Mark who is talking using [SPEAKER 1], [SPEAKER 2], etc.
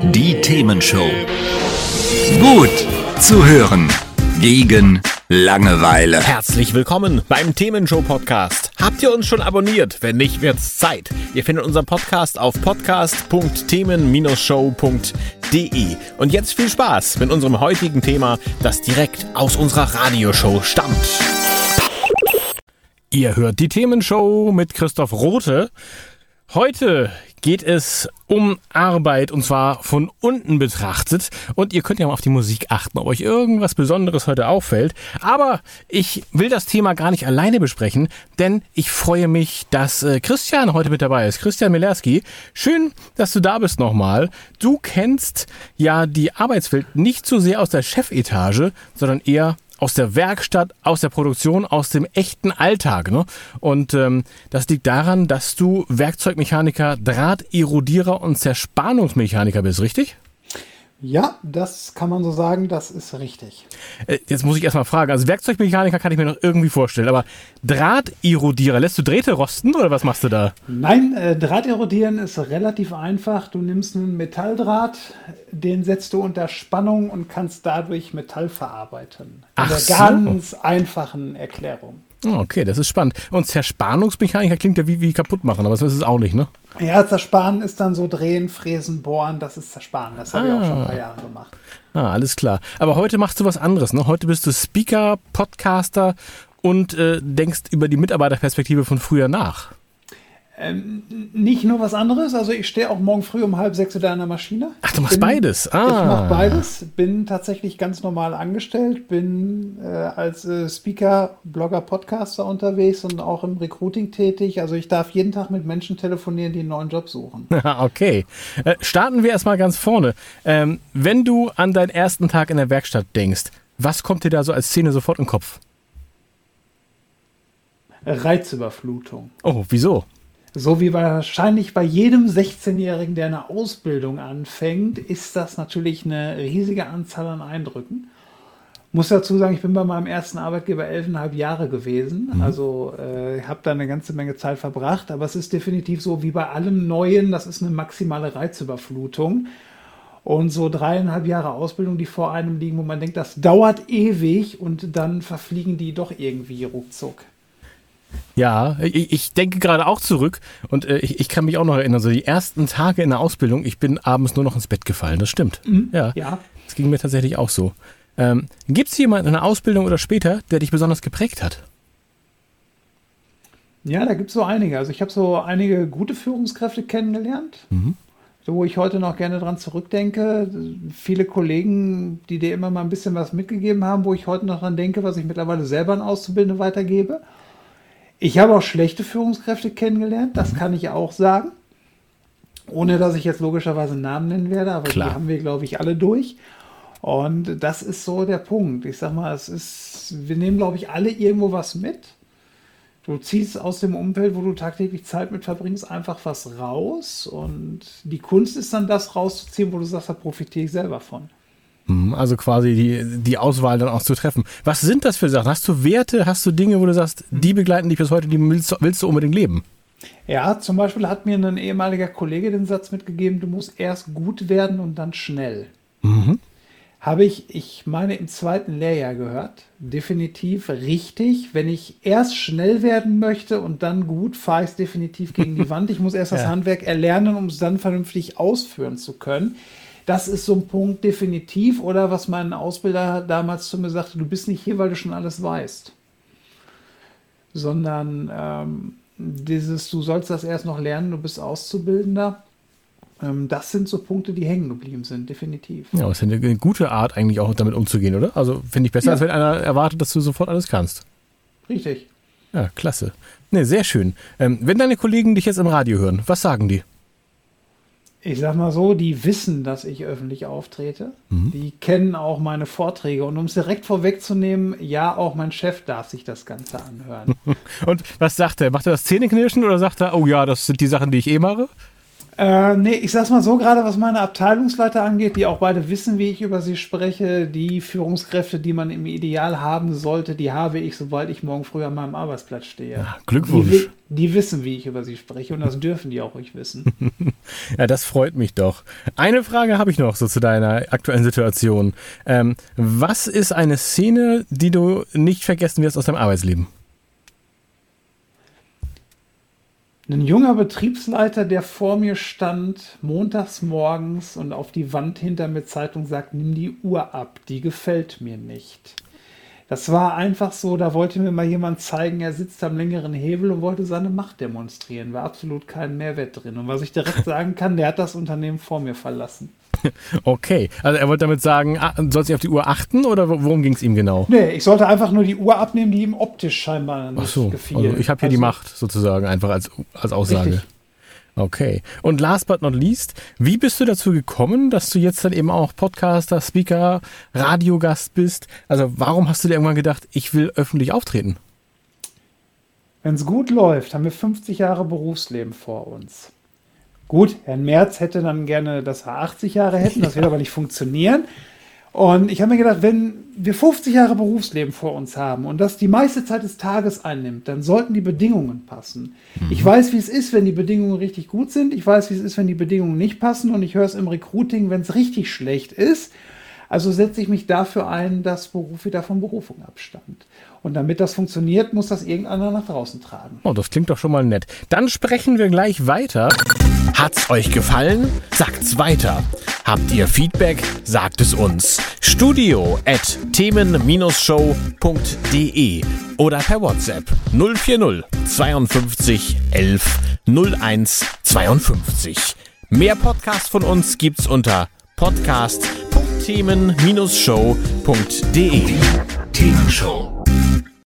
[SPEAKER 1] Die Themenshow. Gut zu hören. Gegen Langeweile.
[SPEAKER 2] Herzlich willkommen beim Themenshow-Podcast. Habt ihr uns schon abonniert? Wenn nicht, wird's Zeit. Ihr findet unseren Podcast auf podcast.themen-show.de. Und jetzt viel Spaß mit unserem heutigen Thema, das direkt aus unserer Radioshow stammt. Ihr hört die Themenshow mit Christoph Rothe. Heute geht es um Arbeit und zwar von unten betrachtet und ihr könnt ja mal auf die Musik achten, ob euch irgendwas Besonderes heute auffällt. Aber ich will das Thema gar nicht alleine besprechen, denn ich freue mich, dass Christian heute mit dabei ist. Christian Mielerski, schön, dass du da bist nochmal. Du kennst ja die Arbeitswelt nicht so sehr aus der Chefetage, sondern eher aus der Werkstatt, aus der Produktion, aus dem echten Alltag. Ne? Und das liegt daran, dass du Werkzeugmechaniker, Drahterodierer und Zerspannungsmechaniker bist, richtig?
[SPEAKER 3] Ja, das kann man so sagen, das ist richtig.
[SPEAKER 2] Jetzt muss ich erstmal fragen, also Werkzeugmechaniker kann ich mir noch irgendwie vorstellen, aber Drahterodierer, lässt du Drähte rosten oder was machst du da?
[SPEAKER 3] Nein, Drahterodieren ist relativ einfach. Du nimmst einen Metalldraht, den setzt du unter Spannung und kannst dadurch Metall verarbeiten. In der ganz einfachen Erklärung.
[SPEAKER 2] Okay, das ist spannend. Und Zerspannungsmechaniker klingt ja wie kaputt machen, aber das ist es auch nicht, ne?
[SPEAKER 3] Ja, Zersparen ist dann so drehen, fräsen, bohren, das ist Zersparen. Das habe ich auch schon ein paar Jahre gemacht.
[SPEAKER 2] Alles klar. Aber heute machst du was anderes, ne? Heute bist du Speaker, Podcaster und denkst über die Mitarbeiterperspektive von früher nach.
[SPEAKER 3] Nicht nur was anderes, also ich stehe auch morgen früh um 5:30 da an der Maschine.
[SPEAKER 2] Ach, du machst beides?
[SPEAKER 3] Ich mache beides, bin tatsächlich ganz normal angestellt, bin als Speaker, Blogger, Podcaster unterwegs und auch im Recruiting tätig. Also ich darf jeden Tag mit Menschen telefonieren, die einen neuen Job suchen.
[SPEAKER 2] Okay, starten wir erstmal ganz vorne. Wenn du an deinen ersten Tag in der Werkstatt denkst, was kommt dir da so als Szene sofort in den Kopf?
[SPEAKER 3] Reizüberflutung.
[SPEAKER 2] Oh, wieso?
[SPEAKER 3] So wie wahrscheinlich bei jedem 16-Jährigen, der eine Ausbildung anfängt, ist das natürlich eine riesige Anzahl an Eindrücken. Muss dazu sagen, ich bin bei meinem ersten Arbeitgeber 11,5 Jahre gewesen. Also habe da eine ganze Menge Zeit verbracht. Aber es ist definitiv so wie bei allem Neuen, das ist eine maximale Reizüberflutung. Und so 3,5 Jahre Ausbildung, die vor einem liegen, wo man denkt, das dauert ewig und dann verfliegen die doch irgendwie ruckzuck.
[SPEAKER 2] Ja, ich denke gerade auch zurück und ich kann mich auch noch erinnern, so die ersten Tage in der Ausbildung, ich bin abends nur noch ins Bett gefallen, das stimmt. Ja, das ging mir tatsächlich auch so. Gibt es jemanden in der Ausbildung oder später, der dich besonders geprägt hat?
[SPEAKER 3] Ja, da gibt es so einige. Also ich habe so einige gute Führungskräfte kennengelernt, so, wo ich heute noch gerne dran zurückdenke. Viele Kollegen, die dir immer mal ein bisschen was mitgegeben haben, wo ich heute noch dran denke, was ich mittlerweile selber an Auszubildende weitergebe. Ich habe auch schlechte Führungskräfte kennengelernt, das kann ich auch sagen. Ohne, dass ich jetzt logischerweise einen Namen nennen werde, aber
[SPEAKER 2] Klar.
[SPEAKER 3] Die haben wir, glaube ich, alle durch. Und das ist so der Punkt. Ich sag mal, wir nehmen, glaube ich, alle irgendwo was mit. Du ziehst aus dem Umfeld, wo du tagtäglich Zeit mit verbringst, einfach was raus. Und die Kunst ist dann, das rauszuziehen, wo du sagst, da profitiere ich selber von.
[SPEAKER 2] Also quasi die Auswahl dann auch zu treffen. Was sind das für Sachen? Hast du Werte, hast du Dinge, wo du sagst, die begleiten dich bis heute, die willst du unbedingt leben?
[SPEAKER 3] Ja, zum Beispiel hat mir ein ehemaliger Kollege den Satz mitgegeben, du musst erst gut werden und dann schnell. Habe ich meine im 2. Lehrjahr gehört. Definitiv richtig. Wenn ich erst schnell werden möchte und dann gut, fahre ich es definitiv gegen die Wand. Ich muss erst das Handwerk erlernen, um es dann vernünftig ausführen zu können. Das ist so ein Punkt definitiv. Oder was mein Ausbilder damals zu mir sagte, du bist nicht hier, weil du schon alles weißt. Sondern du sollst das erst noch lernen, du bist Auszubildender. Das sind so Punkte, die hängen geblieben sind, definitiv.
[SPEAKER 2] Ja, das ist eine gute Art eigentlich auch damit umzugehen, oder? Also finde ich besser, als wenn einer erwartet, dass du sofort alles kannst.
[SPEAKER 3] Richtig.
[SPEAKER 2] Ja, klasse. Ne, sehr schön. Wenn deine Kollegen dich jetzt im Radio hören, was sagen die?
[SPEAKER 3] Ich sag mal so, die wissen, dass ich öffentlich auftrete. Die kennen auch meine Vorträge. Und um es direkt vorwegzunehmen, ja, auch mein Chef darf sich das Ganze anhören.
[SPEAKER 2] Und was sagt er? Macht er das Zähneknirschen oder sagt er, oh ja, das sind die Sachen, die ich mache?
[SPEAKER 3] Nee, ich sag's mal so, gerade was meine Abteilungsleiter angeht, die auch beide wissen, wie ich über sie spreche, die Führungskräfte, die man im Ideal haben sollte, die habe ich, sobald ich morgen früh an meinem Arbeitsplatz stehe.
[SPEAKER 2] Ja, Glückwunsch.
[SPEAKER 3] Die wissen, wie ich über sie spreche und das dürfen die auch ruhig wissen.
[SPEAKER 2] Ja, das freut mich doch. Eine Frage habe ich noch so zu deiner aktuellen Situation. Was ist eine Szene, die du nicht vergessen wirst aus deinem Arbeitsleben?
[SPEAKER 3] Ein junger Betriebsleiter, der vor mir stand, montags morgens und auf die Wand hinter mir Zeitung sagt, nimm die Uhr ab, die gefällt mir nicht. Das war einfach so, da wollte mir mal jemand zeigen, er sitzt am längeren Hebel und wollte seine Macht demonstrieren. War absolut kein Mehrwert drin. Und was ich direkt sagen kann, der hat das Unternehmen vor mir verlassen.
[SPEAKER 2] Okay, also er wollte damit sagen, sollst du auf die Uhr achten oder worum ging es ihm genau?
[SPEAKER 3] Nee, ich sollte einfach nur die Uhr abnehmen, die ihm optisch scheinbar nicht gefiel.
[SPEAKER 2] Also ich habe hier die Macht sozusagen einfach als Aussage.
[SPEAKER 3] Richtig.
[SPEAKER 2] Okay. Und last but not least, wie bist du dazu gekommen, dass du jetzt dann eben auch Podcaster, Speaker, Radiogast bist? Also warum hast du dir irgendwann gedacht, ich will öffentlich auftreten?
[SPEAKER 3] Wenn es gut läuft, haben wir 50 Jahre Berufsleben vor uns. Gut, Herrn Merz hätte dann gerne, dass wir 80 Jahre hätten, das wird aber nicht funktionieren. Und ich habe mir gedacht, wenn wir 50 Jahre Berufsleben vor uns haben und das die meiste Zeit des Tages einnimmt, dann sollten die Bedingungen passen. Ich weiß, wie es ist, wenn die Bedingungen richtig gut sind. Ich weiß, wie es ist, wenn die Bedingungen nicht passen. Und ich höre es im Recruiting, wenn es richtig schlecht ist. Also setze ich mich dafür ein, dass Beruf wieder von Berufung abstammt. Und damit das funktioniert, muss das irgendeiner nach draußen tragen.
[SPEAKER 2] Oh, das klingt doch schon mal nett. Dann sprechen wir gleich weiter. Hat's euch gefallen? Sagt's weiter. Habt ihr Feedback? Sagt es uns. studio@themen-show.de oder per WhatsApp 040 52 11 01 52. Mehr Podcasts von uns gibt's unter podcast.themen-show.de.
[SPEAKER 1] Themenshow.